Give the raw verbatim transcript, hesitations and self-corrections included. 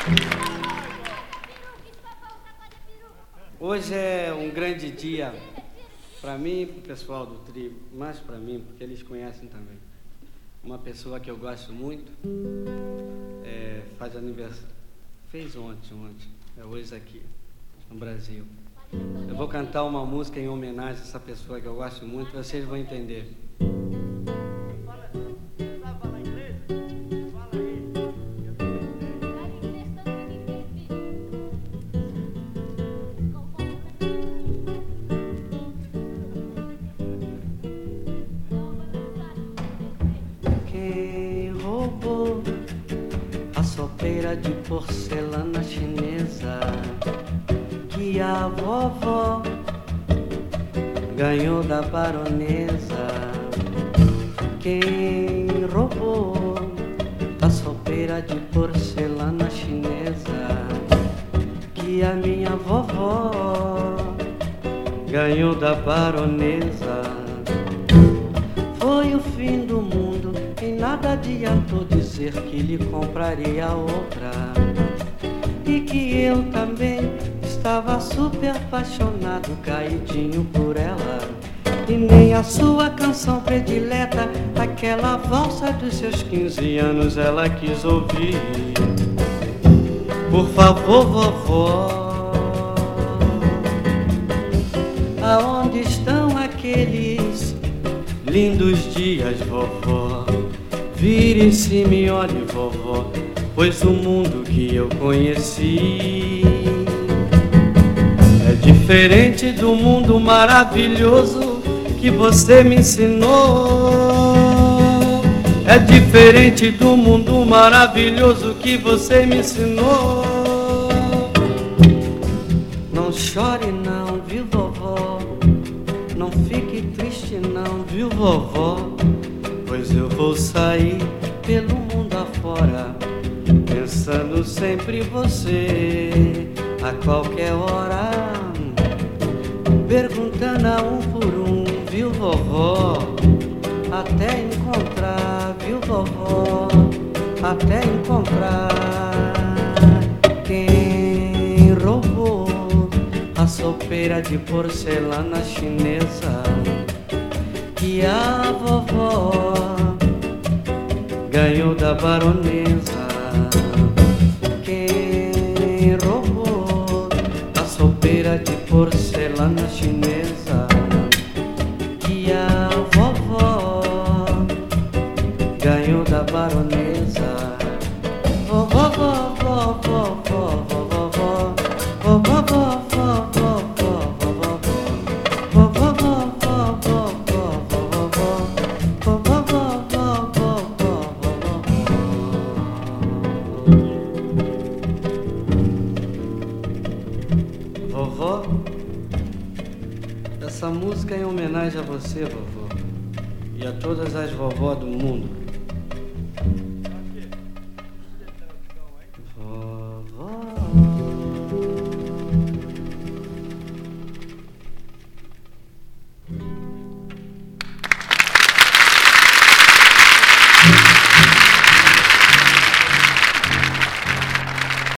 Hoje é um grande dia para mim e para o pessoal do trio, mais para mim, porque eles conhecem também. Uma pessoa que eu gosto muito, é, faz aniversário, fez ontem, ontem, é hoje aqui, no Brasil. Eu vou cantar uma música em homenagem a essa pessoa que eu gosto muito, vocês vão entender. De porcelana chinesa que a vovó ganhou da baronesa. Quem roubou a sopeira de porcelana chinesa que a minha vovó ganhou da baronesa? Foi o fim do mundo e nada adiantou dizer que lhe compraria outra, e que eu também estava super apaixonado, caidinho por ela. E nem a sua canção predileta, aquela valsa dos seus quinze anos, ela quis ouvir. Por favor, vovó, aonde estão aqueles lindos dias, vovó? Vire-se e me olhe, vovó, pois o mundo que eu conheci é diferente do mundo maravilhoso que você me ensinou. É diferente do mundo maravilhoso que você me ensinou. Não chore não, viu, vovó? Não fique triste não, viu, vovó? Pois eu vou sair pelo mundo afora, pensando sempre em você, a qualquer hora, perguntando a um por um, viu, vovó? Até encontrar, viu, vovó? Até encontrar quem roubou a sopeira de porcelana chinesa que a vovó ganhou da baronesa. Quem roubou a sopeira de porcelana chinesa que a vovó ganhou da baronesa. Vovó, vovó, vovó, vovó, vovó, vovó, vovó, essa música é em homenagem a você, vovó, e a todas as vovó do mundo.